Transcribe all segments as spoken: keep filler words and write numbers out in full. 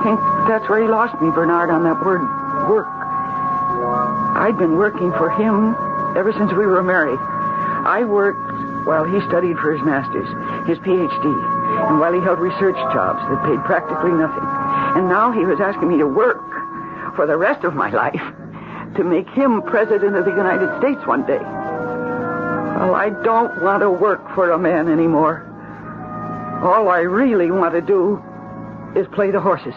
think that's where he lost me, Bernard, on that word, work. I'd been working for him ever since we were married. I worked while he studied for his master's, his P H D, and while he held research jobs that paid practically nothing. And now he was asking me to work for the rest of my life to make him president of the United States one day. Well, I don't want to work for a man anymore. All I really want to do is play the horses.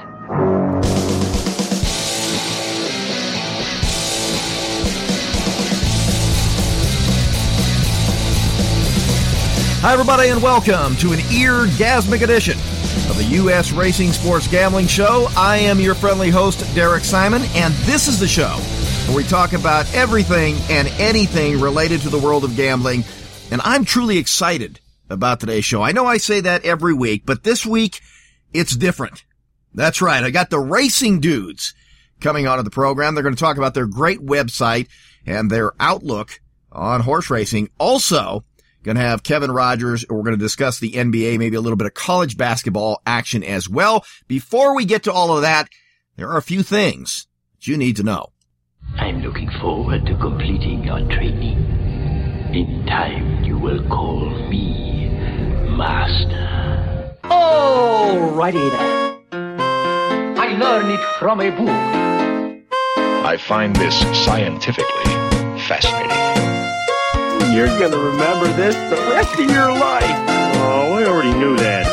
Hi, everybody, and welcome to an ear-gasmic edition of the U S Racing Sports Gambling Show. I am your friendly host, Derek Simon, and this is the show where we talk about everything and anything related to the world of gambling, and I'm truly excited about today's show. I know I say that every week, but this week, it's different. That's right, I got the racing dudes coming onto the program. They're going to talk about their great website and their outlook on horse racing. Also, going to have Kevin Rogers. We're going to discuss the N B A, maybe a little bit of college basketball action as well. Before we get to all of that, there are a few things that you need to know. I'm looking forward to completing your training. In time, you will call me Master. Alrighty then. I learned it from a book. I find this scientifically fascinating. You're going to remember this the rest of your life. Oh, I already knew that.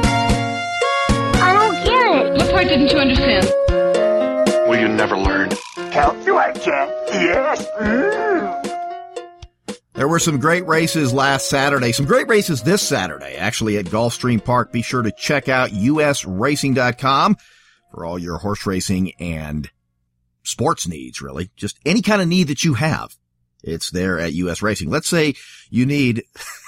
I don't get it. What part didn't you understand? Will you never learn? Count you I can. Yes. Mm. There were some great races last Saturday, some great races this Saturday, actually, at Gulfstream Park. Be sure to check out U S racing dot com for all your horse racing and sports needs, really. Just any kind of need that you have. It's there at U S Racing. Let's say you need,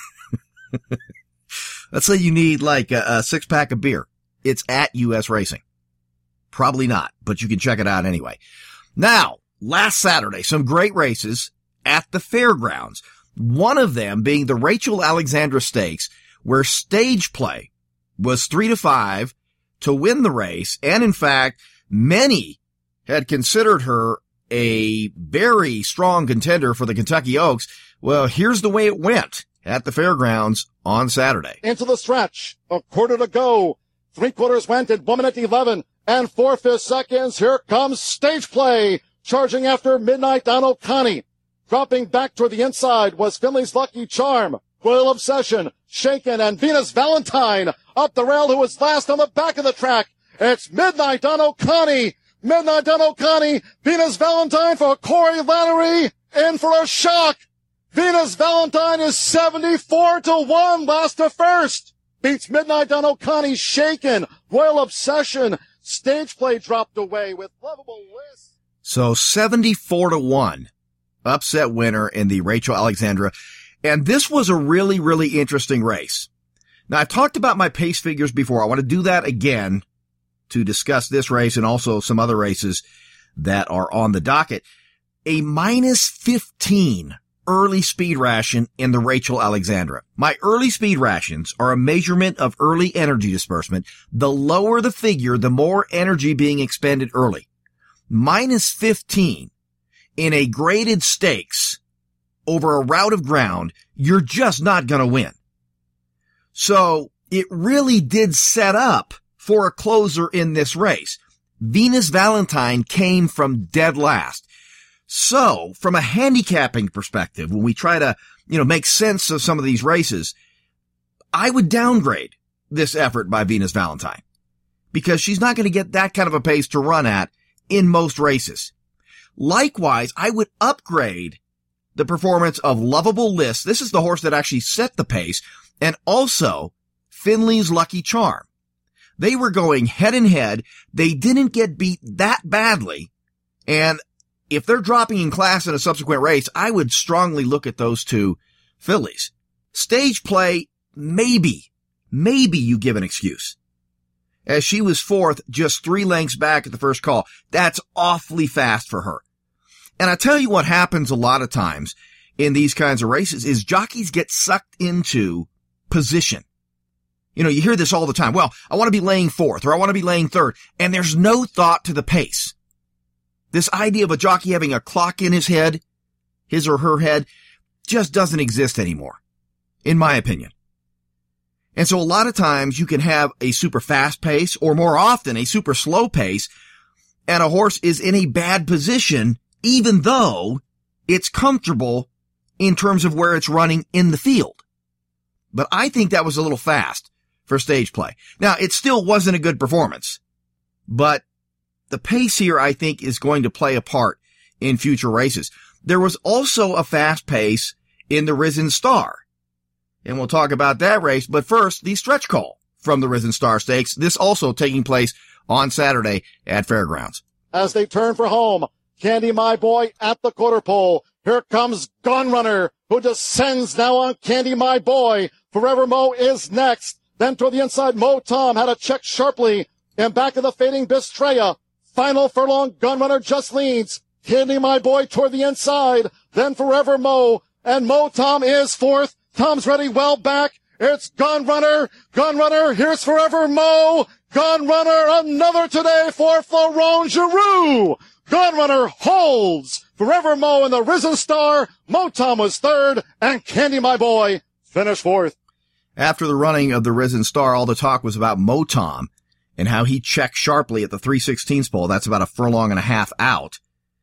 let's say you need like a, a six pack of beer. It's at U S Racing. Probably not, but you can check it out anyway. Now, last Saturday, some great races at the fairgrounds. One of them being the Rachel Alexandra Stakes, where stage play was three to five to win the race. And in fact, many had considered her a very strong contender for the Kentucky Oaks. Well, here's the way it went at the fairgrounds on Saturday. Into the stretch, a quarter to go. Three quarters went at one minute eleven and four-fifths seconds. Here comes stage play, charging after Midnight on O'Connie. Dropping back toward the inside was Finley's Lucky Charm, Royal Obsession, Shaken, and Venus Valentine up the rail, who was last on the back of the track. It's Midnight on O'Connie. Midnight on O'Connie, Venus Valentine for Corey Lannery, in for a shock. Venus Valentine is seventy-four to one, last to first. Beats Midnight on O'Connie, Shaken, Royal Obsession. Stage play dropped away with Lovable Liz. So seventy-four to one, upset winner in the Rachel Alexandra. And this was a really, really interesting race. Now, I've talked about my pace figures before. I want to do that again to discuss this race and also some other races that are on the docket. A minus fifteen early speed ration in the Rachel Alexandra. My early speed rations are a measurement of early energy disbursement. The lower the figure, the more energy being expended early. Minus fifteen in a graded stakes over a route of ground, you're just not going to win. So it really did set up for a closer in this race. Venus Valentine came from dead last. So, from a handicapping perspective, when we try to, you know, make sense of some of these races, I would downgrade this effort by Venus Valentine because she's not going to get that kind of a pace to run at in most races. Likewise, I would upgrade the performance of Lovable List. This is the horse that actually set the pace, and also Finley's Lucky Charm. They were going head and head. They didn't get beat that badly. And if they're dropping in class in a subsequent race, I would strongly look at those two fillies. Stage play, maybe, maybe you give an excuse. As she was fourth, just three lengths back at the first call. That's awfully fast for her. And I tell you what happens a lot of times in these kinds of races is jockeys get sucked into position. You know, you hear this all the time. Well, I want to be laying fourth or I want to be laying third. And there's no thought to the pace. This idea of a jockey having a clock in his head, his or her head, just doesn't exist anymore, in my opinion. And so a lot of times you can have a super fast pace or more often a super slow pace and a horse is in a bad position even though it's comfortable in terms of where it's running in the field. But I think that was a little fast for stage play. Now, it still wasn't a good performance, but the pace here, I think, is going to play a part in future races. There was also a fast pace in the Risen Star, and we'll talk about that race. But first, the stretch call from the Risen Star Stakes, this also taking place on Saturday at Fairgrounds. As they turn for home, Candy My Boy at the quarter pole. Here comes Gunrunner, who descends now on Candy My Boy. Forever Mo is next. Then toward the inside, Mo Tom had a check sharply. And back of the fading Bistrea. Final furlong, Gunrunner just leads. Candy My Boy toward the inside. Then Forever Mo. And Mo Tom is fourth. Tom's ready, well back. It's Gunrunner. Gunrunner, here's Forever Mo. Gunrunner, another today for Florent Geroux. Gunrunner holds. Forever Mo and the Risen Star. Mo Tom was third. And Candy My Boy finished fourth. After the running of the Risen Star, all the talk was about Mo Tom and how he checked sharply at the three sixteenths pole. That's about a furlong and a half out.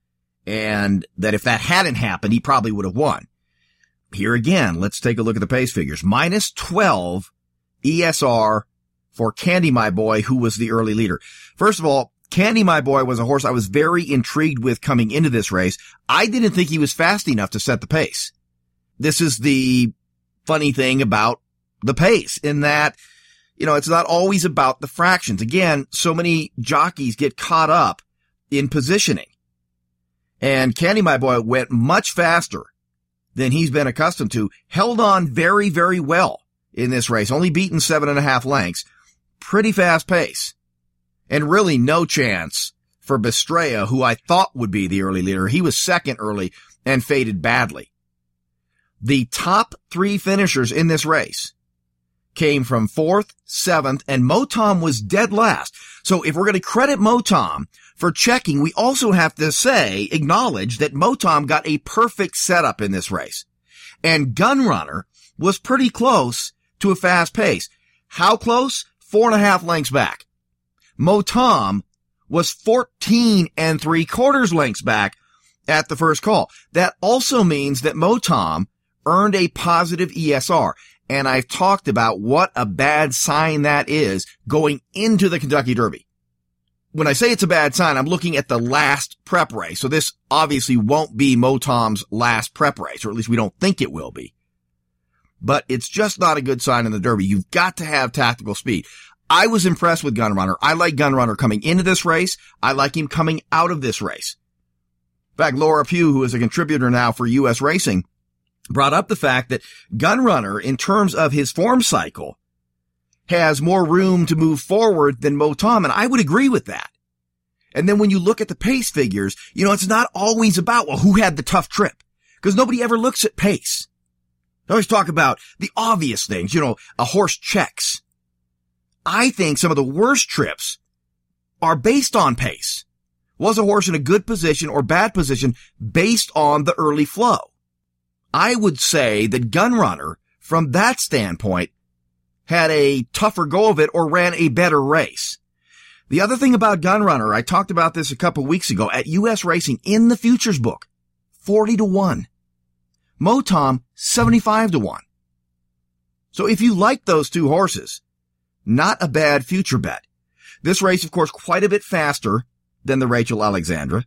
And that if that hadn't happened, he probably would have won. Here again, let's take a look at the pace figures. Minus twelve E S R for Candy My Boy, who was the early leader. First of all, Candy My Boy was a horse I was very intrigued with coming into this race. I didn't think he was fast enough to set the pace. This is the funny thing about the pace in that, you know, it's not always about the fractions. Again, so many jockeys get caught up in positioning. And Candy My Boy went much faster than he's been accustomed to, held on very, very well in this race, only beaten seven and a half lengths. Pretty fast pace. And really no chance for Bistrea, who I thought would be the early leader. He was second early and faded badly. The top three finishers in this race came from fourth, seventh, and Mo Tom was dead last. So if we're going to credit Mo Tom for checking, we also have to say, acknowledge that Mo Tom got a perfect setup in this race. And Gunrunner was pretty close to a fast pace. How close? Four and a half lengths back. Mo Tom was fourteen and three quarters lengths back at the first call. That also means that Mo Tom earned a positive E S R. And I've talked about what a bad sign that is going into the Kentucky Derby. When I say it's a bad sign, I'm looking at the last prep race. So this obviously won't be Mo Tom's last prep race, or at least we don't think it will be. But it's just not a good sign in the Derby. You've got to have tactical speed. I was impressed with Gunrunner. I like Gunrunner coming into this race. I like him coming out of this race. In fact, Laura Pugh, who is a contributor now for U S Racing, brought up the fact that Gunrunner, in terms of his form cycle, has more room to move forward than Mo Tom, and I would agree with that. And then when you look at the pace figures, you know, it's not always about, well, who had the tough trip? Because nobody ever looks at pace. They always talk about the obvious things, you know, a horse checks. I think some of the worst trips are based on pace. Was a horse in a good position or bad position based on the early flow? I would say that Gunrunner, from that standpoint, had a tougher go of it or ran a better race. The other thing about Gunrunner, I talked about this a couple weeks ago at U S Racing in the futures book, forty to one. Mo Tom, seventy-five to one. So if you like those two horses, not a bad future bet. This race, of course, quite a bit faster than the Rachel Alexandra.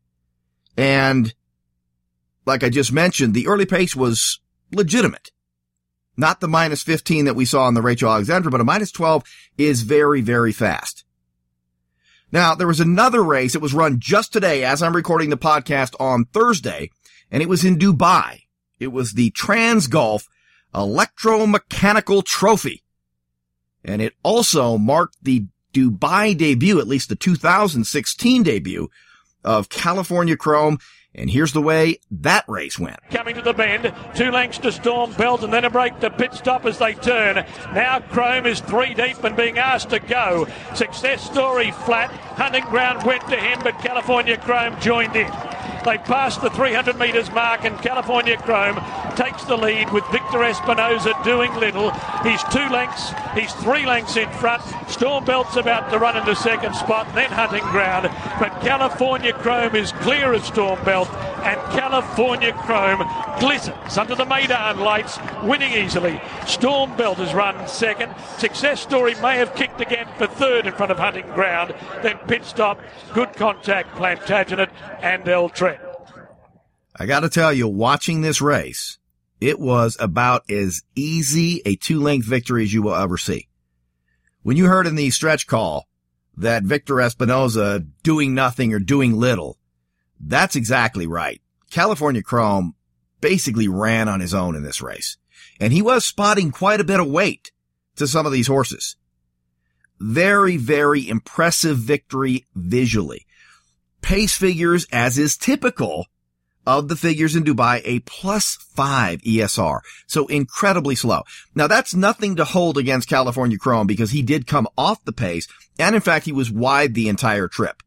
And like I just mentioned, the early pace was legitimate. Not the minus fifteen that we saw in the Rachel Alexandra, but a minus twelve is very, very fast. Now, there was another race that was run just today as I'm recording the podcast on Thursday, and it was in Dubai. It was the Transgolf Electromechanical Trophy. And it also marked the Dubai debut, at least the two thousand sixteen debut, of California Chrome And here's the way that race went. Coming to the bend, two lengths to Storm Belt and then a break to pit stop as they turn. Now Chrome is three deep and being asked to go. Success Story flat. Hunting Ground went to him, but California Chrome joined in. They passed the three hundred metres mark and California Chrome takes the lead with Victor Espinosa doing little. He's two lengths, he's three lengths in front. Storm Belt's about to run into second spot, then Hunting Ground. But California Chrome is clear of Storm Belt and California Chrome glistens under the Meydan lights, winning easily. Storm Belt has run second. Success Story may have kicked again for third in front of Hunting Ground. Then pit stop, good contact, Plantagenet and El Tren. I got to tell you, watching this race, it was about as easy a two-length victory as you will ever see. When you heard in the stretch call that Victor Espinosa doing nothing or doing little, that's exactly right. California Chrome basically ran on his own in this race, and he was spotting quite a bit of weight to some of these horses. Very, very impressive victory visually. Pace figures, as is typical of the figures in Dubai, a plus five E S R. So incredibly slow. Now that's nothing to hold against California Chrome because he did come off the pace, and in fact he was wide the entire trip.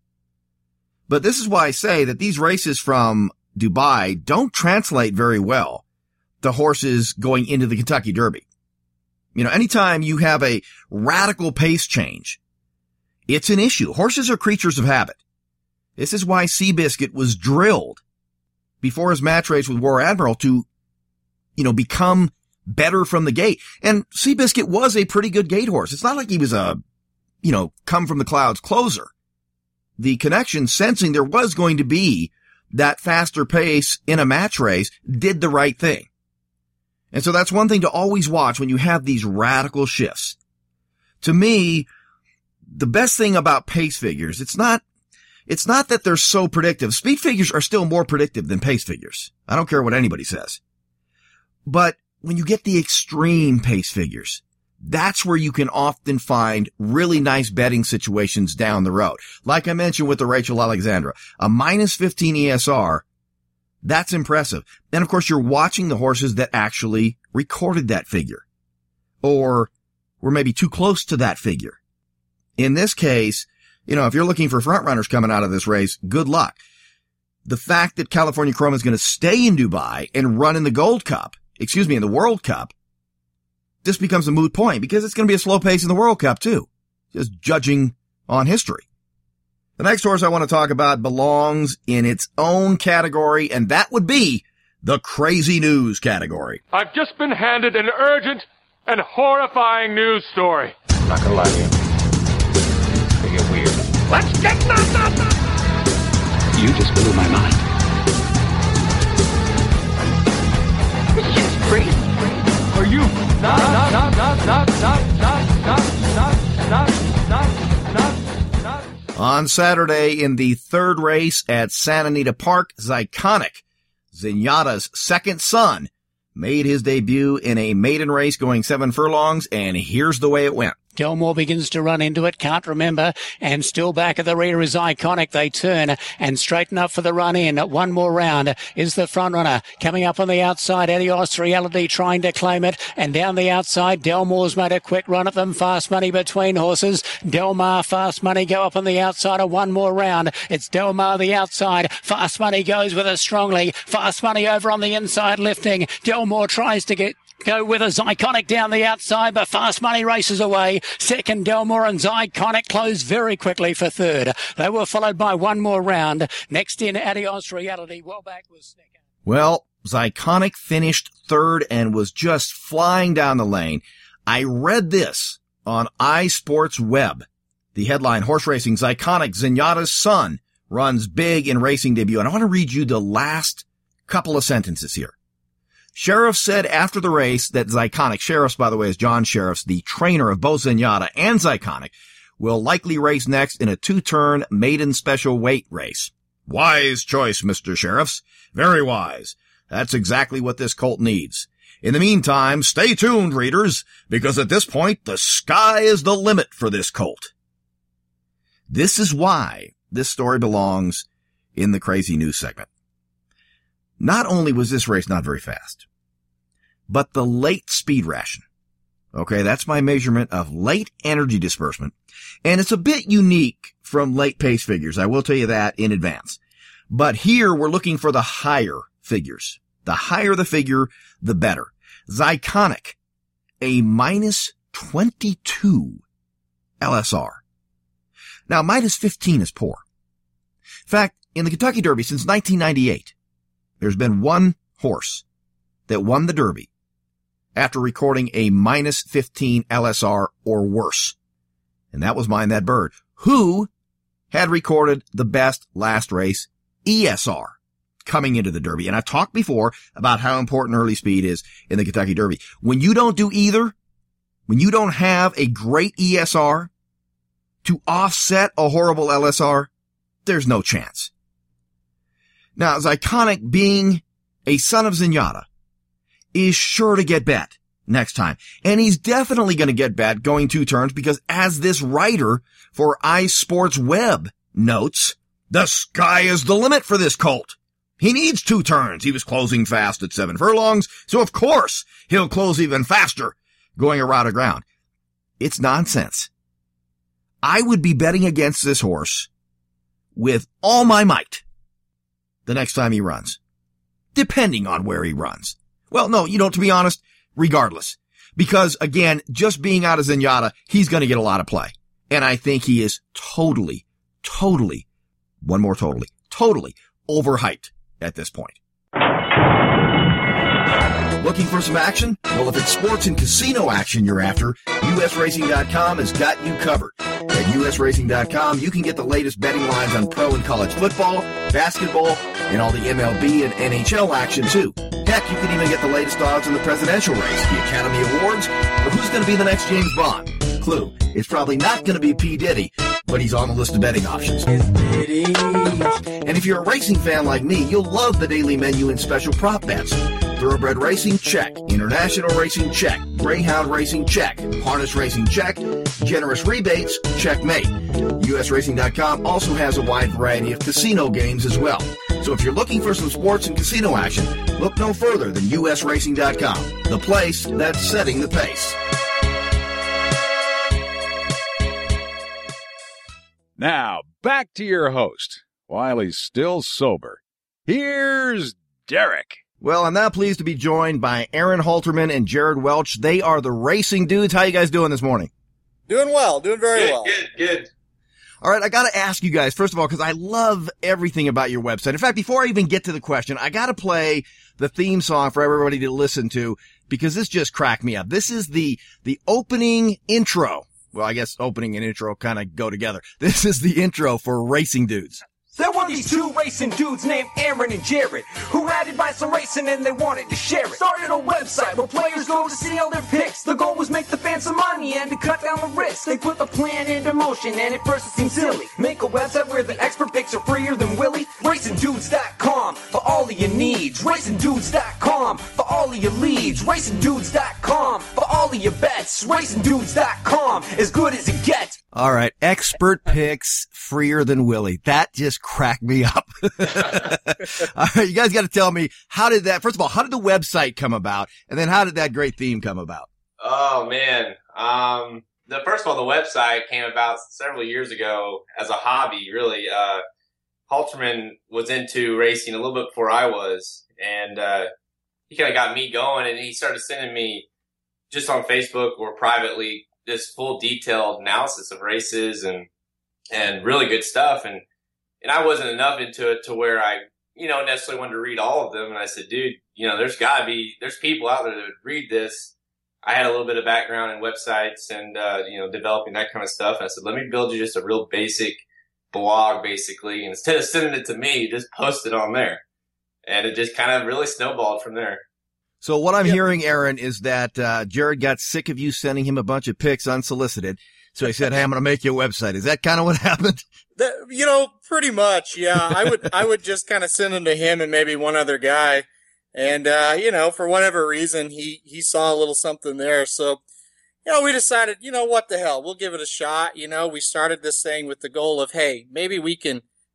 But this is why I say that these races from Dubai don't translate very well to horses going into the Kentucky Derby. You know, anytime you have a radical pace change, it's an issue. Horses are creatures of habit. This is why Seabiscuit was drilled before his match race with War Admiral to, you know, become better from the gate. And Seabiscuit was a pretty good gate horse. It's not like he was a, you know, come from the clouds closer. The connection, sensing there was going to be that faster pace in a match race, did the right thing. And so that's one thing to always watch when you have these radical shifts. To me, the best thing about pace figures, it's not It's not that they're so predictive. Speed figures are still more predictive than pace figures. I don't care what anybody says. But when you get the extreme pace figures, that's where you can often find really nice betting situations down the road. Like I mentioned with the Rachel Alexandra, a minus fifteen E S R, that's impressive. And of course, you're watching the horses that actually recorded that figure or were maybe too close to that figure. In this case, you know, if you're looking for front runners coming out of this race, good luck. The fact that California Chrome is going to stay in Dubai and run in the Gold Cup, excuse me, in the World Cup, this becomes a moot point because it's going to be a slow pace in the World Cup too, just judging on history. The next horse I want to talk about belongs in its own category, and that would be the crazy news category. I've just been handed an urgent and horrifying news story. I'm not gonna lie to you. They get weird. Let's get nuts! You just blew my mind. This shit's crazy. Are you not, not, not, not, not, not, not, not, not, not, not, not? On Saturday in the third race at Santa Anita Park, Zyconic, Zenyatta's second son, made his debut in a maiden race going seven furlongs, and here's the way it went. Delmore begins to run into it, can't remember, and still back at the rear is Iconic. They turn and straighten up for the run in. One more round is the front runner. Coming up on the outside, Adios Reality trying to claim it, and down the outside, Delmore's made a quick run at them. Fast Money between horses. Delmar, Fast Money go up on the outside of one more round. It's Delmar the outside. Fast Money goes with it strongly. Fast Money over on the inside lifting. Delmore tries to get go with a Zyconic down the outside, but Fast Money races away. Second, Delmore and Zyconic close very quickly for third. They were followed by one more round. Next in, Adios Reality. Well back was Snicker. Well, Zyconic finished third and was just flying down the lane. I read this on iSports Web. The headline, Horse Racing, Zyconic, Zenyatta's son, runs big in racing debut. And I want to read you the last couple of sentences here. Sheriff said after the race that Zyconic, Sheriff's, by the way, is John Sheriff's, the trainer of both Zenyatta and Zyconic, will likely race next in a two-turn maiden special weight race. Wise choice, Mister Sheriff's. Very wise. That's exactly what this colt needs. In the meantime, stay tuned, readers, because at this point, the sky is the limit for this colt. This is why this story belongs in the crazy news segment. Not only was this race not very fast, but the late speed ration. Okay, that's my measurement of late energy disbursement. And it's a bit unique from late pace figures. I will tell you that in advance. But here we're looking for the higher figures. The higher the figure, the better. Zyconic, a minus twenty-two L S R. Now, minus fifteen is poor. In fact, in the Kentucky Derby since nineteen ninety-eight, there's been one horse that won the Derby after recording a minus fifteen L S R or worse. And that was Mind That Bird, who had recorded the best last race E S R coming into the Derby. And I've talked before about how important early speed is in the Kentucky Derby. When you don't do either, when you don't have a great E S R to offset a horrible L S R, there's no chance. Now, Zyconic, being a son of Zenyatta, is sure to get bet next time. And he's definitely going to get bet going two turns because, as this writer for iSports Web notes, the sky is the limit for this colt. He needs two turns. He was closing fast at seven furlongs, so of course he'll close even faster going around the ground. It's nonsense. I would be betting against this horse with all my might the next time he runs, depending on where he runs. Well, no, you know, to be honest, regardless. Because, again, just being out of Zenyatta, he's going to get a lot of play. And I think he is totally, totally, one more totally, totally overhyped at this point. Looking for some action? Well, if it's sports and casino action you're after, U S Racing dot com has got you covered. At U S Racing dot com, you can get the latest betting lines on pro and college football, basketball, and all the M L B and N H L action, too. Heck, you can even get the latest odds in the presidential race, the Academy Awards, or who's going to be the next James Bond. Clue, it's probably not going to be P. Diddy, but he's on the list of betting options. And if you're a racing fan like me, you'll love the daily menu and special prop bets. Thoroughbred racing, check. International racing, check. Greyhound racing, check. Harness racing, check. Generous rebates, checkmate. U S Racing dot com also has a wide variety of casino games as well. So if you're looking for some sports and casino action, look no further than U S Racing dot com, the place that's setting the pace. Now, back to your host, while he's still sober. Here's Derek. Well, I'm now pleased to be joined by Aaron Halterman and Jared Welch. They are the Racing Dudes. How you guys doing this morning? Doing well. Doing very good, well. Good, good. All right, I got to ask you guys, first of all, because I love everything about your website. In fact, before I even get to the question, I got to play the theme song for everybody to listen to, because this just cracked me up. This is the the opening intro. Well, I guess opening and intro kind of go together. This is the intro for Racing Dudes. There were these two racing dudes named Aaron and Jared who had advice on racing and they wanted to share it. Started a website where players go to see all their picks. The goal was make the fans some money and to cut down the risk. They put the plan into motion and at first it seemed silly. Make a website where the expert picks are freer than Willie. Racing Dudes dot com for all of your needs. Racing Dudes dot com for all of your leads. Racing Dudes dot com for all of your bets. Racing Dudes dot com, as good as it gets. All right, expert picks, freer than Willie. That just cracked me up. All right, you guys got to tell me, how did that, first of all, how did the website come about? And then how did that great theme come about? Oh, man. Um, the first of all, the website came about several years ago as a hobby, really. Uh, Halterman was into racing a little bit before I was, and uh, he kind of got me going, and he started sending me just on Facebook or privately this full detailed analysis of races and, and really good stuff. And, and I wasn't enough into it to where I, you know, necessarily wanted to read all of them. And I said, dude, you know, there's gotta be, there's people out there that would read this. I had a little bit of background in websites and, uh, you know, developing that kind of stuff. And I said, let me build you just a real basic blog, basically. And instead of sending it to me, just post it on there. And it just kind of really snowballed from there. So what I'm Yep. hearing, Aaron, is that uh Jared got sick of you sending him a bunch of pics unsolicited. So he said, hey, I'm going to make you a website. Is that kind of what happened? That, you know, pretty much. Yeah, I would, I would just kind of send them to him and maybe one other guy. And, uh, you know, for whatever reason, he, he saw a little something there. So, you know, we decided, you know, what the hell, we'll give it a shot. You know, we started this thing with the goal of, hey, maybe we can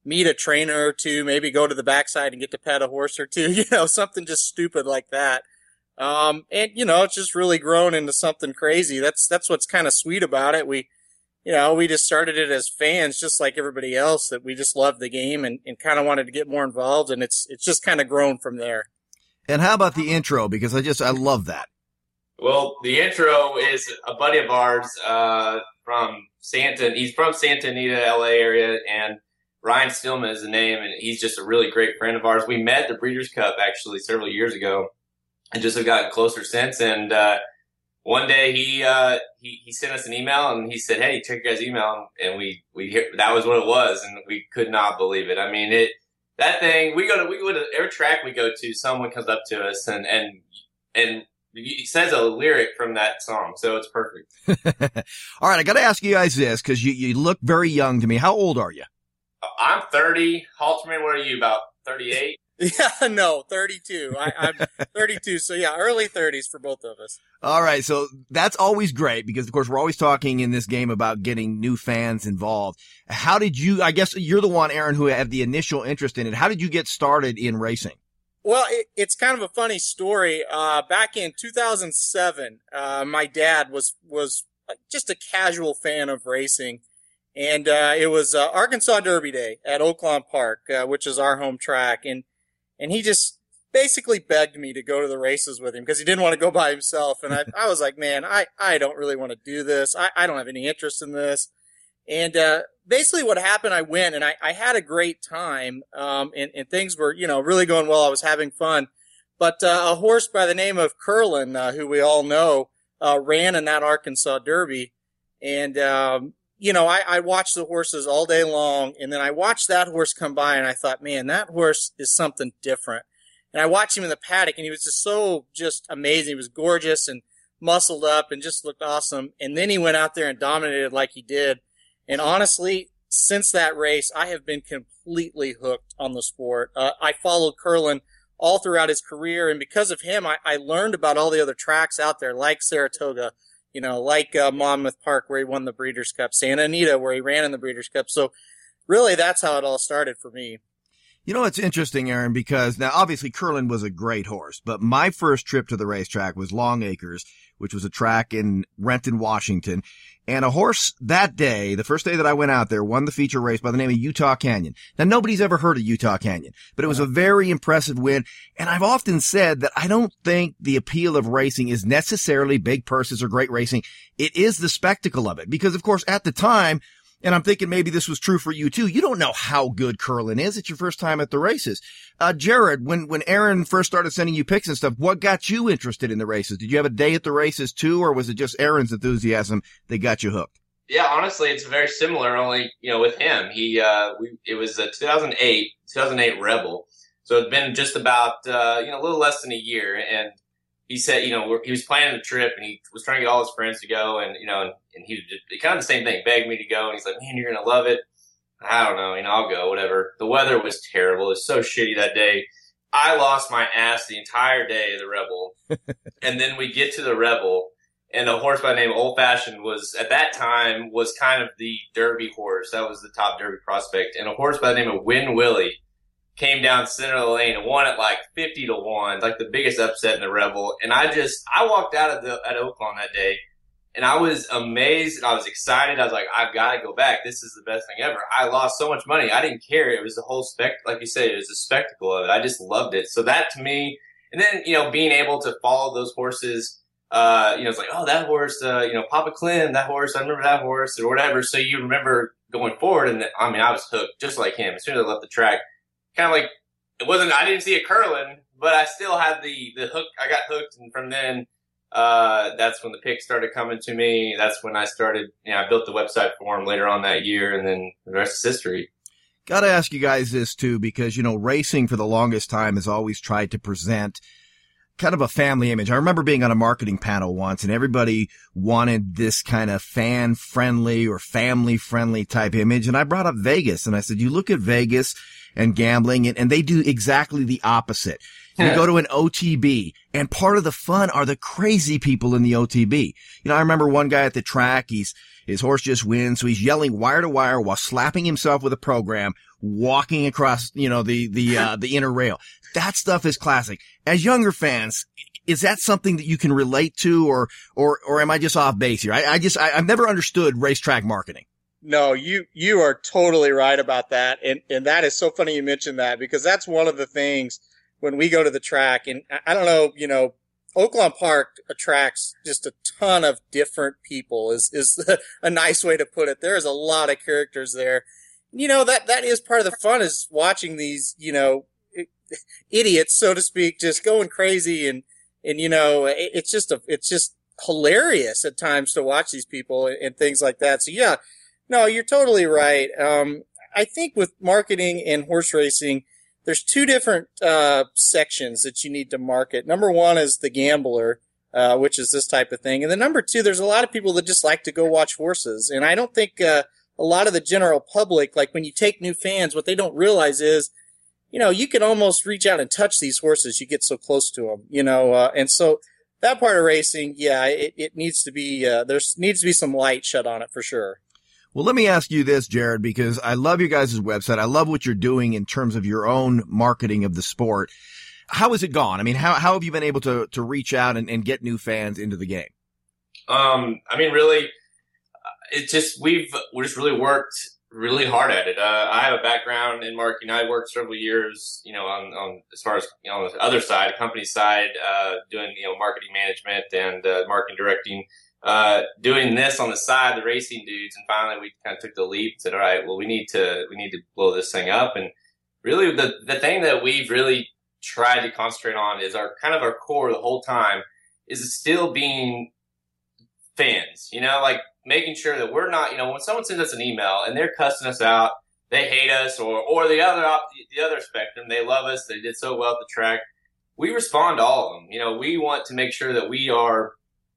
meet a trainer or two, maybe go to the backside and get to pet a horse or two, you know, something just stupid like that. Um, and, you know, it's just really grown into something crazy. That's, that's what's kind of sweet about it. We, you know, we just started it as fans, just like everybody else, that we just loved the game and, and kind of wanted to get more involved. And it's, it's just kind of grown from there. And how about the intro? Because I just, I love that. Well, the intro is a buddy of ours, uh, from Santa, he's from Santa Anita, L A area, and Ryan Stillman is the name, and he's just a really great friend of ours. We met at the Breeders' Cup actually several years ago, and just have gotten closer since. And uh, one day he uh, he he sent us an email, and he said, "Hey, check your guys' email," and we we that was what it was, and we could not believe it. I mean, it that thing. We go to we go to every track we go to, someone comes up to us and and and. He says a lyric from that song, so it's perfect. All right, I got to ask you guys this because you, you look very young to me. How old are you? I'm thirty. Halterman, what are you, about thirty-eight? Yeah, no, thirty-two. I, I'm thirty-two, so yeah, early thirties for both of us. All right, so that's always great because, of course, we're always talking in this game about getting new fans involved. How did you, I guess you're the one, Aaron, who had the initial interest in it. How did you get started in racing? Well, it, it's kind of a funny story. Uh, back in two thousand seven, uh, my dad was, was just a casual fan of racing. And, uh, it was, uh, Arkansas Derby Day at Oaklawn Park, uh, which is our home track. And, and he just basically begged me to go to the races with him because he didn't want to go by himself. And I, I was like, man, I, I don't really want to do this. I, I don't have any interest in this. And, uh, basically what happened, I went and I, I had a great time. Um, and, and things were, you know, really going well. I was having fun, but, uh, a horse by the name of Curlin, uh, who we all know, uh, ran in that Arkansas Derby. And, um, you know, I, I watched the horses all day long, and then I watched that horse come by and I thought, man, that horse is something different. And I watched him in the paddock and he was just so just amazing. He was gorgeous and muscled up and just looked awesome. And then he went out there and dominated like he did. And honestly, since that race, I have been completely hooked on the sport. Uh, I followed Curlin all throughout his career, and because of him, I, I learned about all the other tracks out there, like Saratoga, you know, like uh, Monmouth Park, where he won the Breeders' Cup, Santa Anita, where he ran in the Breeders' Cup. So really, that's how it all started for me. You know, it's interesting, Aaron, because now obviously Curlin was a great horse, but my first trip to the racetrack was Long Acres, which was a track in Renton, Washington. And a horse that day, the first day that I went out there, won the feature race by the name of Utah Canyon. Now, nobody's ever heard of Utah Canyon, but it was a very impressive win. And I've often said that I don't think the appeal of racing is necessarily big purses or great racing. It is the spectacle of it, because of course at the time, and I'm thinking maybe this was true for you too, you don't know how good Curlin is. It's your first time at the races. Uh, Jared, when, when Aaron first started sending you picks and stuff, what got you interested in the races? Did you have a day at the races too, or was it just Aaron's enthusiasm that got you hooked? Yeah, honestly, it's very similar, only, you know, with him. He, uh, we, it was a two thousand eight, two thousand eight Rebel. So it's been just about, uh, you know, a little less than a year. And he said, you know, he was planning the trip and he was trying to get all his friends to go, and, you know, and, and he did kind of the same thing, begged me to go. And he's like, man, you're going to love it. I don't know, you know, I'll go, whatever. The weather was terrible. It was so shitty that day. I lost my ass the entire day of the Rebel. And then we get to the Rebel, and a horse by the name of Old Fashioned was, at that time, was kind of the Derby horse. That was the top Derby prospect. And a horse by the name of Win Willie came down center of the lane and won at like fifty to one, like the biggest upset in the Rebel. And I just, I walked out of the, at Oaklawn that day, and I was amazed and I was excited. I was like, I've got to go back. This is the best thing ever. I lost so much money. I didn't care. It was the whole spec, like you said, it was the spectacle of it. I just loved it. So that to me, and then, you know, being able to follow those horses, uh, you know, it's like, oh, that horse, uh, you know, Papa Clem, that horse, I remember that horse or whatever. So you remember going forward. And I mean, I was hooked just like him. As soon as I left the track, kind of like, it wasn't, I didn't see a Curlin, but I still had the, the hook. I got hooked. And from then, uh, that's when the picks started coming to me. That's when I started, you know, I built the website for him later on that year, and then the rest is history. Got to ask you guys this too, because, you know, racing for the longest time has always tried to present kind of a family image. I remember being on a marketing panel once, and everybody wanted this kind of fan-friendly or family-friendly type image. And I brought up Vegas, and I said, you look at Vegas, and gambling, and, and they do exactly the opposite. You go to an O T B, and part of the fun are the crazy people in the O T B. You know, I remember one guy at the track, he's, his horse just wins, so he's yelling wire to wire while slapping himself with a program, walking across, you know, the, the, uh, the inner rail. That stuff is classic. As younger fans, is that something that you can relate to, or, or, or am I just off base here? I, I just, I, I've never understood racetrack marketing. No, you, you are totally right about that. And, and that is so funny you mentioned that, because that's one of the things when we go to the track, and I don't know, you know, Oaklawn Park attracts just a ton of different people is, is a nice way to put it. There is a lot of characters there. You know, that, that is part of the fun, is watching these, you know, idiots, so to speak, just going crazy. And, and, you know, it, it's just a, it's just hilarious at times to watch these people and, and things like that. So yeah, no, you're totally right. Um, I think with marketing and horse racing, there's two different, uh, sections that you need to market. Number one is the gambler, uh, which is this type of thing. And then number two, there's a lot of people that just like to go watch horses. And I don't think, uh, a lot of the general public, like when you take new fans, what they don't realize is, you know, you can almost reach out and touch these horses. You get so close to them, you know, uh, and so that part of racing, yeah, it, it needs to be, uh, there's needs to be some light shed on it for sure. Well, let me ask you this, Jared, because I love your guys' website. I love what you're doing in terms of your own marketing of the sport. How has it gone? I mean, how, how have you been able to, to reach out and, and get new fans into the game? Um, I mean, really, it just, we've, we just really worked really hard at it. Uh, I have a background in marketing. I worked several years, you know, on, on, as far as, you know, on the other side, company side, uh, doing, you know, marketing management and, uh, marketing directing. Uh, doing this on the side, the racing dudes, and finally we kind of took the leap and said, all right, well, we need to, we need to blow this thing up. And really the, the thing that we've really tried to concentrate on is our kind of our core the whole time is still being fans, you know, like making sure that we're not, you know, when someone sends us an email and they're cussing us out, they hate us, or, or the other, the other spectrum, they love us, they did so well at the track. We respond to all of them. You know, we want to make sure that we are,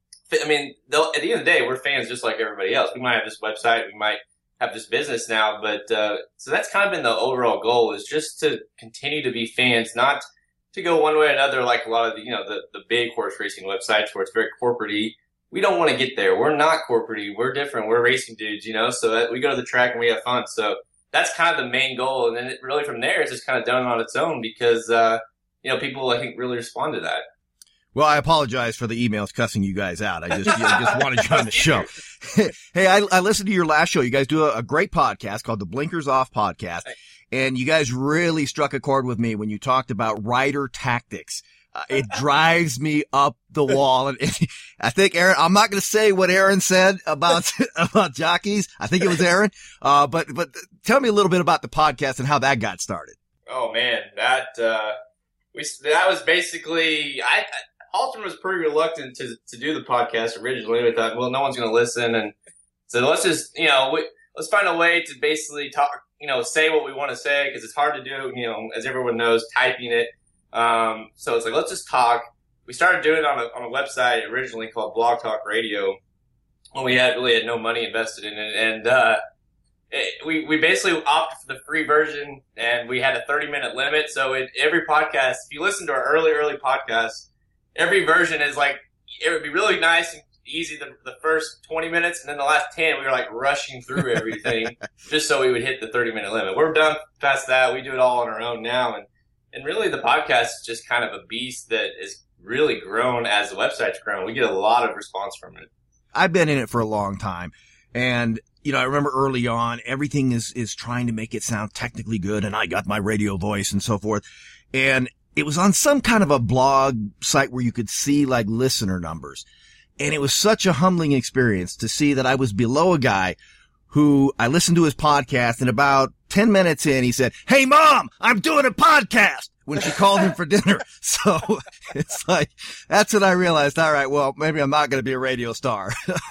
I mean, at the end of the day, we're fans just like everybody else. We might have this website, we might have this business now, but uh, so that's kind of been the overall goal, is just to continue to be fans, not to go one way or another like a lot of the, you know, the, the big horse racing websites where it's very corporate-y. We don't want to get there. We're not corporate-y. We're different. We're racing dudes, you know, so that we go to the track and we have fun. So that's kind of the main goal. And then it really from there, it's just kind of done on its own because, uh, you know, people, I think, really respond to that. Well, I apologize for the emails cussing you guys out. I just, I just wanted you on the show. Hey, I, I listened to your last show. You guys do a, a great podcast called the Blinkers Off Podcast. And you guys really struck a chord with me when you talked about rider tactics. Uh, it drives me up the wall. And it, I think Aaron, I'm not going to say what Aaron said about, about jockeys. I think it was Aaron. Uh, but, but tell me a little bit about the podcast and how that got started. Oh man, that, uh, we, that was basically, I, Halterman was pretty reluctant to, to do the podcast originally. We thought, well, no one's going to listen. And so let's just, you know, we, let's find a way to basically talk, you know, say what we want to say, because it's hard to do, you know, as everyone knows, typing it. Um, so it's like, let's just talk. We started doing it on a, on a website originally called Blog Talk Radio when we had really had no money invested in it. And, uh, it, we, we basically opted for the free version, and we had a thirty minute limit. So it, every podcast, if you listen to our early, early podcasts, every version is like, it would be really nice and easy the, the first twenty minutes, and then the last ten, we were like rushing through everything just so we would hit the thirty minute limit. We're done past that. We do it all on our own now. And, and really the podcast is just kind of a beast that is really grown as the website's grown. We get a lot of response from it. I've been in it for a long time, and you know, I remember early on, everything is, is trying to make it sound technically good, and I got my radio voice and so forth. And it was on some kind of a blog site where you could see like listener numbers. And it was such a humbling experience to see that I was below a guy who I listened to his podcast, and about ten minutes in, he said, "Hey mom, I'm doing a podcast," when she called him for dinner. So it's like, that's when I realized, all right, well, maybe I'm not going to be a radio star.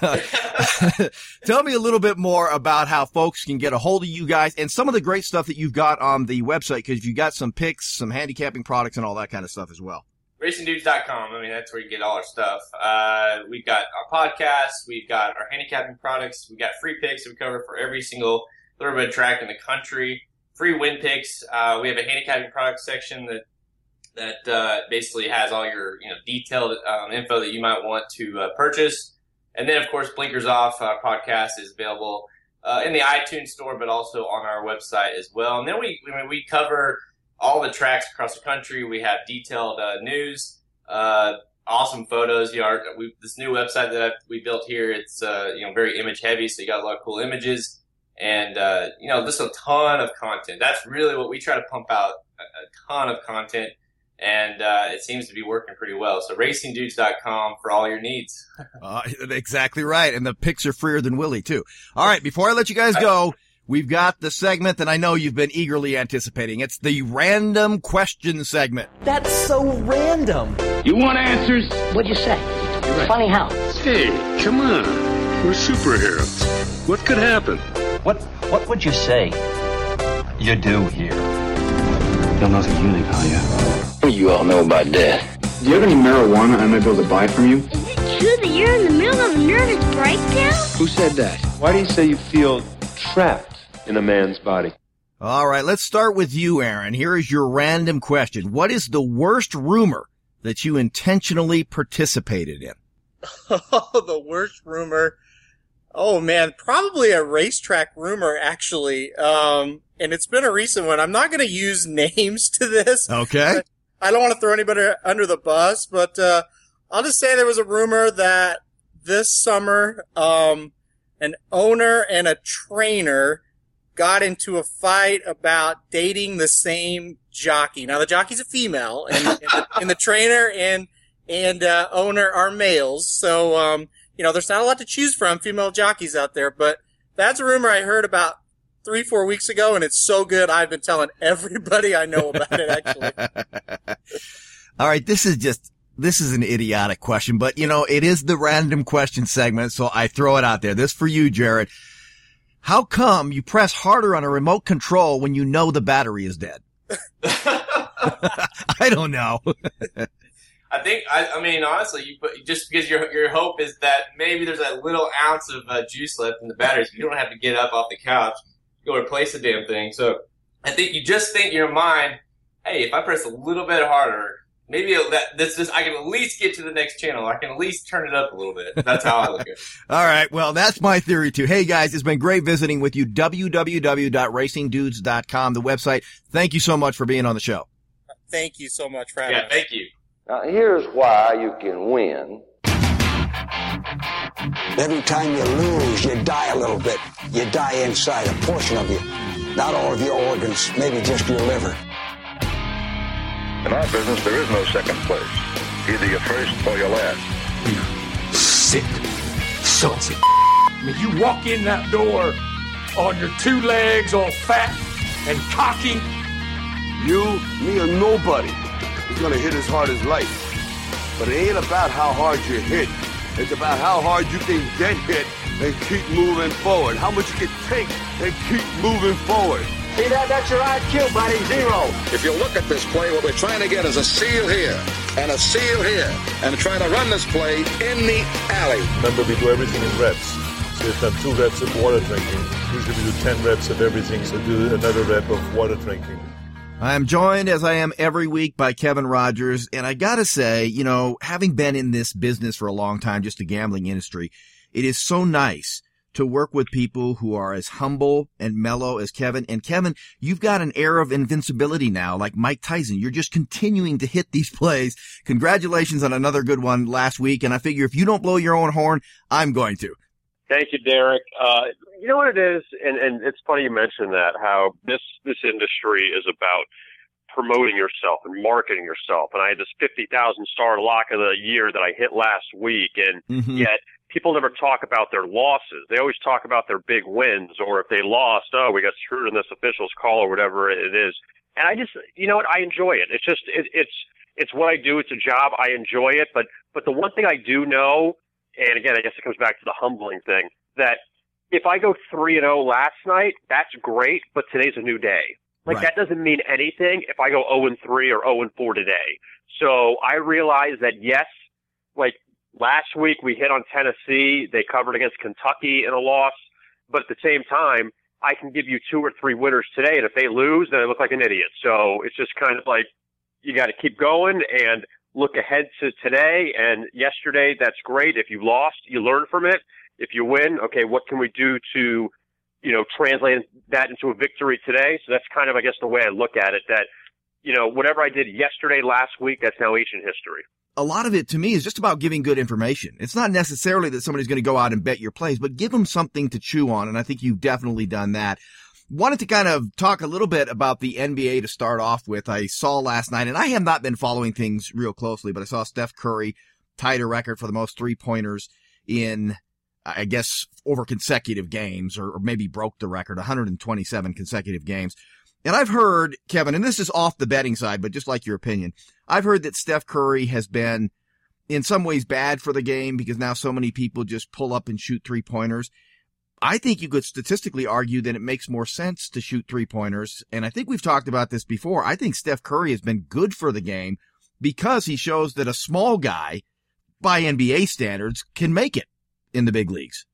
Tell me a little bit more about how folks can get a hold of you guys and some of the great stuff that you've got on the website, because you've got some picks, some handicapping products, and all that kind of stuff as well. racing dudes dot com. I mean, that's where you get all our stuff. Uh, we've got our podcast. We've got our handicapping products. We've got free picks that we cover for every single thoroughbred track in the country. free win picks. Uh, we have a handicapping product section that that uh, basically has all your you know detailed um, info that you might want to uh, purchase. And then, of course, Blinkers Off uh, podcast is available uh, in the iTunes store, but also on our website as well. And then we we, we cover all the tracks across the country. We have detailed uh, news, uh, awesome photos. You know, our, we, this new website that I've, we built here, it's uh, you know very image heavy, so you got a lot of cool images, and uh, you know just a ton of content. That's really what we try to pump out, a, a ton of content, and uh, it seems to be working pretty well. So racing dudes dot com for all your needs. uh, exactly right, and the picks are freer than Willie too. All right, before I let you guys go, we've got the segment that I know you've been eagerly anticipating. It's the random question segment. That's so random. You want answers? What'd you say? Right. Funny how? Hey, come on. We're superheroes. What could happen? What What would you say you do here? You'll know the unit, are you? What do you all know about that? Do you have any marijuana I might be able to buy from you? Is it true that you're in the middle of a nervous breakdown? Who said that? Why do you say you feel trapped in a man's body? All right, let's start with you, Aaron. Here is your random question. What is the worst rumor that you intentionally participated in? Oh, the worst rumor. Oh, man, probably a racetrack rumor, actually. Um, and it's been a recent one. I'm not going to use names to this. Okay. I don't want to throw anybody under the bus, but uh, I'll just say there was a rumor that this summer um, an owner and a trainer got into a fight about dating the same jockey. Now, the jockey's a female, and, and, the, and the trainer and and uh, owner are males. So, um, you know, there's not a lot to choose from, female jockeys out there. But that's a rumor I heard about three, four weeks ago, and it's so good I've been telling everybody I know about it, actually. All right, this is just, this is an idiotic question, but, you know, it is the random question segment, so I throw it out there. This for you, Jared. How come you press harder on a remote control when you know the battery is dead? I don't know. I think, I, I mean, honestly, you put, just because your your hope is that maybe there's a little ounce of uh, juice left in the battery, so you don't have to get up off the couch, go replace the damn thing. So I think you just think in your mind, hey, if I press a little bit harder, maybe it, that this is, I can at least get to the next channel. I can at least turn it up a little bit. That's how I look at it. All right. Well, that's my theory too. Hey guys, it's been great visiting with you. w w w dot racing dudes dot com, the website. Thank you so much for being on the show. Thank you so much for having Yeah, me. thank you. Now, here's why you can win. Every time you lose, you die a little bit. You die inside, a portion of you. Not all of your organs, maybe just your liver. In our business, there is no second place. Either you're first or you're last. You sick, salty. I mean, you walk in that door on your two legs all fat and cocky. You, me, or nobody is gonna hit as hard as life. But it ain't about how hard you hit. It's about how hard you can get hit and keep moving forward. How much you can take and keep moving forward. See that? That's your I Q, buddy. Zero. If you look at this play, what we're trying to get is a seal here and a seal here, and trying to run this play in the alley. Remember, we do everything in reps. So we've done two reps of water drinking. Usually we do ten reps of everything, so do another rep of water drinking. I am joined, as I am every week, by Kevin Rogers, and I gotta say, you know, having been in this business for a long time, just the gambling industry, it is so nice to work with people who are as humble and mellow as Kevin. And Kevin, you've got an air of invincibility now, like Mike Tyson. You're just continuing to hit these plays. Congratulations on another good one last week, and I figure if you don't blow your own horn, I'm going to. Thank you, Derek. Uh, you know what it is, and, and it's funny you mentioned that, how this, this industry is about promoting yourself and marketing yourself. And I had this fifty thousand star lock of the year that I hit last week, and mm-hmm. yet people never talk about their losses. They always talk about their big wins, or if they lost, oh, we got screwed in this official's call or whatever it is. And I just, you know what, I enjoy it. It's just, it, it's, it's what I do. It's a job. I enjoy it. But, but the one thing I do know, and again, I guess it comes back to the humbling thing, that if I go three and oh last night, that's great, but today's a new day. Like, right. That doesn't mean anything if I go oh and three or oh and four today. So I realize that, yes, like last week we hit on Tennessee. They covered against Kentucky in a loss. But at the same time, I can give you two or three winners today, and if they lose, then I look like an idiot. So it's just kind of like you got to keep going and look ahead to today and yesterday. That's great. If you lost, you learn from it. If you win, okay, what can we do to, you know, translate that into a victory today? So that's kind of, I guess, the way I look at it, that, you know, whatever I did yesterday, last week, that's now ancient history. A lot of it to me is just about giving good information. It's not necessarily that somebody's going to go out and bet your plays, but give them something to chew on. And I think you've definitely done that. Wanted to kind of talk a little bit about the N B A to start off with. I saw last night, and I have not been following things real closely, but I saw Steph Curry tied a record for the most three pointers in, I guess, over consecutive games, or, or maybe broke the record, one hundred twenty-seven consecutive games. And I've heard, Kevin, and this is off the betting side, but just like your opinion, I've heard that Steph Curry has been in some ways bad for the game because now so many people just pull up and shoot three pointers. I think you could statistically argue that it makes more sense to shoot three pointers. And I think we've talked about this before. I think Steph Curry has been good for the game because he shows that a small guy, by N B A standards, can make it in the big leagues.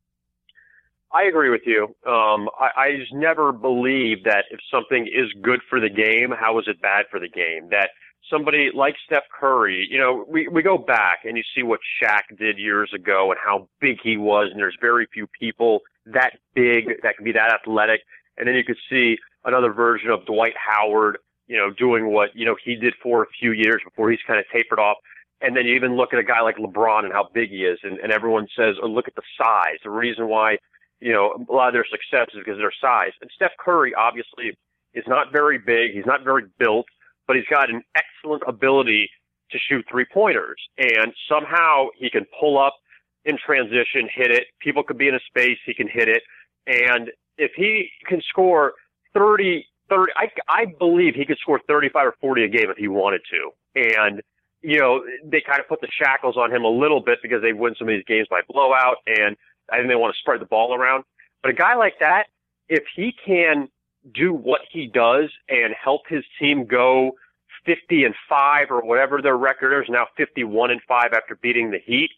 I agree with you. Um, I, I just never believe that if something is good for the game, how is it bad for the game? That somebody like Steph Curry, you know, we, we go back and you see what Shaq did years ago and how big he was, and there's very few people that big that can be that athletic. And then you could see another version of Dwight Howard, you know, doing what, you know, he did for a few years before he's kind of tapered off. And then you even look at a guy like LeBron and how big he is, and, and everyone says, oh, look at the size. The reason why, you know, a lot of their success is because of their size. And Steph Curry obviously is not very big. He's not very built, but he's got an excellent ability to shoot three-pointers. And somehow he can pull up in transition, hit it. People could be in a space, he can hit it. And if he can score thirty, thirty, I, I believe he could score thirty-five or forty a game if he wanted to. And, you know, they kind of put the shackles on him a little bit because they win some of these games by blowout, and I think they want to spread the ball around. But a guy like that, if he can do what he does and help his team go fifty and five or whatever their record is, now fifty-one and five after beating the Heat,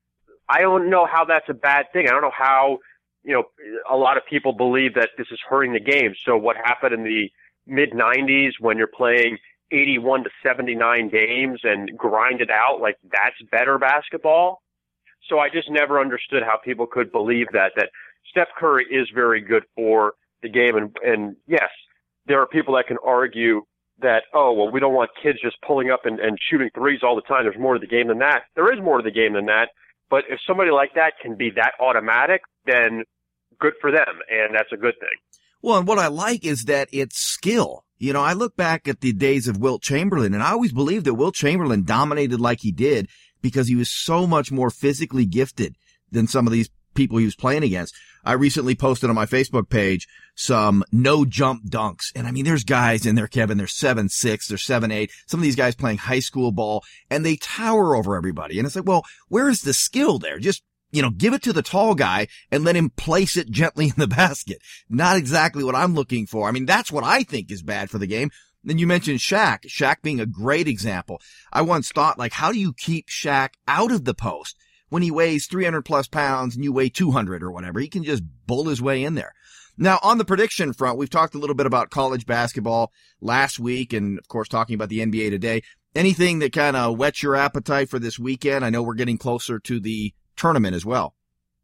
I don't know how that's a bad thing. I don't know how, you know, a lot of people believe that this is hurting the game. So what happened in the mid nineties when you're playing eighty-one to seventy-nine games and grind it out, like that's better basketball? So I just never understood how people could believe that, that Steph Curry is very good for the game. And, and yes, there are people that can argue that, oh, well, we don't want kids just pulling up and, and shooting threes all the time. There's more to the game than that. There is more to the game than that. But if somebody like that can be that automatic, then good for them. And that's a good thing. Well, and what I like is that it's skill. You know, I look back at the days of Wilt Chamberlain, and I always believed that Wilt Chamberlain dominated like he did because he was so much more physically gifted than some of these people he was playing against. I recently posted on my Facebook page some no jump dunks. And I mean, there's guys in there, Kevin, they're seven six, they're seven eight. Some of these guys playing high school ball, and they tower over everybody. And it's like, well, where is the skill there? Just, you know, give it to the tall guy and let him place it gently in the basket. Not exactly what I'm looking for. I mean, that's what I think is bad for the game. Then you mentioned Shaq, Shaq being a great example. I once thought, like, how do you keep Shaq out of the post when he weighs three hundred plus pounds and you weigh two hundred or whatever? He can just bull his way in there. Now, on the prediction front, we've talked a little bit about college basketball last week and, of course, talking about the N B A today. Anything that kind of whets your appetite for this weekend? I know we're getting closer to the tournament as well.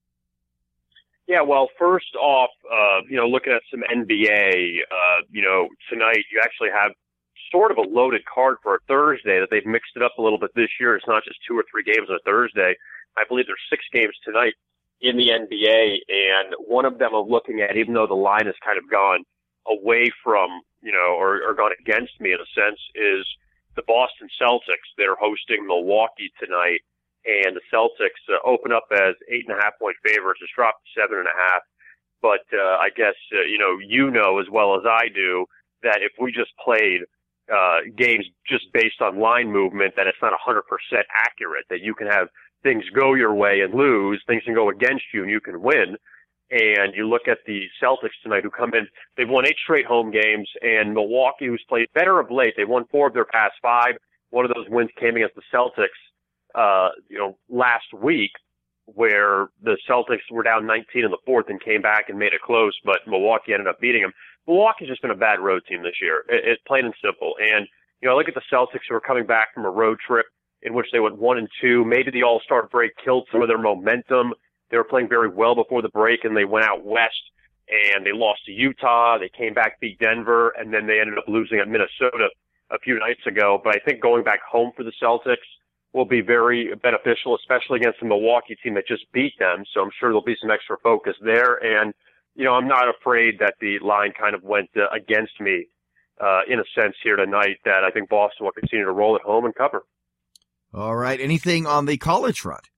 Yeah, well, first off, uh, you know, looking at some N B A, uh, you know, tonight you actually have sort of a loaded card for a Thursday that they've mixed it up a little bit this year. It's not just two or three games on a Thursday. I believe there's six games tonight in the N B A, and one of them I'm looking at, even though the line has kind of gone away from, you know, or, or gone against me in a sense, is the Boston Celtics. They're hosting Milwaukee tonight. And the Celtics uh, open up as eight and a half point favorites. It's dropped to seven and a half. But uh, I guess, uh, you know, you know as well as I do that if we just played uh, games just based on line movement, that it's not one hundred percent accurate, that you can have things go your way and lose, things can go against you and you can win. And you look at the Celtics tonight who come in, they've won eight straight home games, and Milwaukee, who's played better of late, they won four of their past five. One of those wins came against the Celtics. Uh, you know, last week, where the Celtics were down nineteen in the fourth and came back and made it close, but Milwaukee ended up beating them. Milwaukee's just been a bad road team this year. It, it's plain and simple. And, you know, I look at the Celtics who are coming back from a road trip in which they went one and two. Maybe the All-Star break killed some of their momentum. They were playing very well before the break, and they went out west, and they lost to Utah. They came back, beat Denver, and then they ended up losing at Minnesota a few nights ago. But I think going back home for the Celtics will be very beneficial, especially against the Milwaukee team that just beat them. So I'm sure there'll be some extra focus there. And, you know, I'm not afraid that the line kind of went uh, against me uh, in a sense here tonight, that I think Boston will continue to roll at home and cover. All right. Anything on the college front?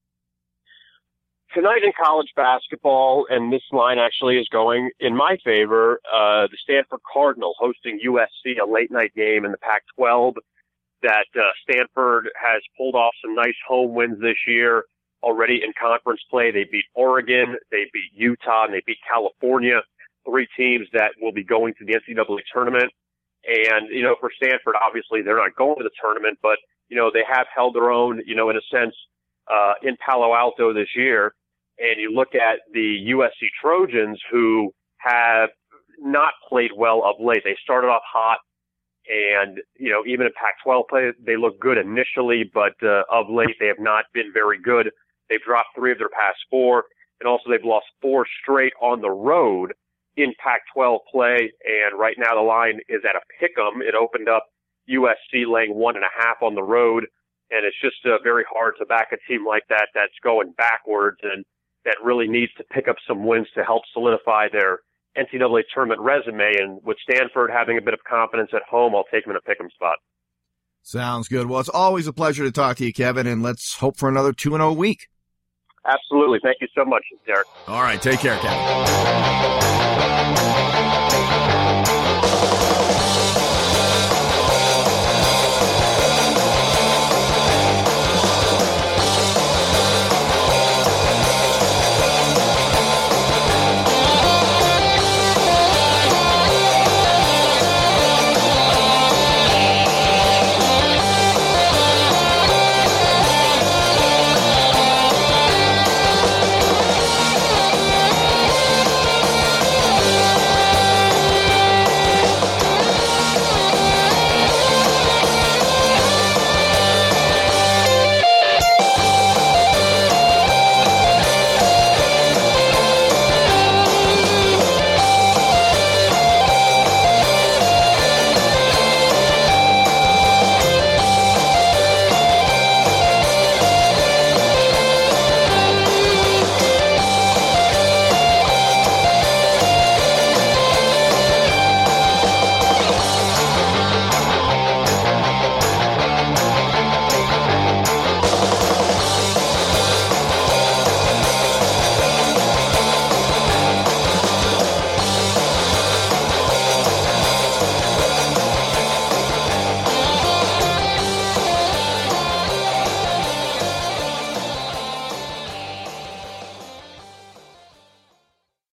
Tonight in college basketball, and this line actually is going in my favor, uh, the Stanford Cardinal hosting U S C, a late-night game in the Pac twelve. That uh, Stanford has pulled off some nice home wins this year already in conference play. They beat Oregon, they beat Utah, and they beat California, three teams that will be going to the N C double A tournament. And, you know, for Stanford, obviously they're not going to the tournament, but, you know, they have held their own, you know, in a sense, uh, in Palo Alto this year. And you look at the U S C Trojans, who have not played well of late. They started off hot. And, you know, even in Pac twelve play, they look good initially, but uh, of late they have not been very good. They've dropped three of their past four, and also they've lost four straight on the road in Pac twelve play. And right now the line is at a pick'em. It opened up U S C laying one and a half on the road, and it's just uh, very hard to back a team like that that's going backwards and that really needs to pick up some wins to help solidify their N C double A tournament resume. And with Stanford having a bit of confidence at home, I'll take them in a pick'em spot. Sounds good. Well, it's always a pleasure to talk to you, Kevin, and let's hope for another two and oh week. Absolutely. Thank you so much, Derek. All right. Take care, Kevin.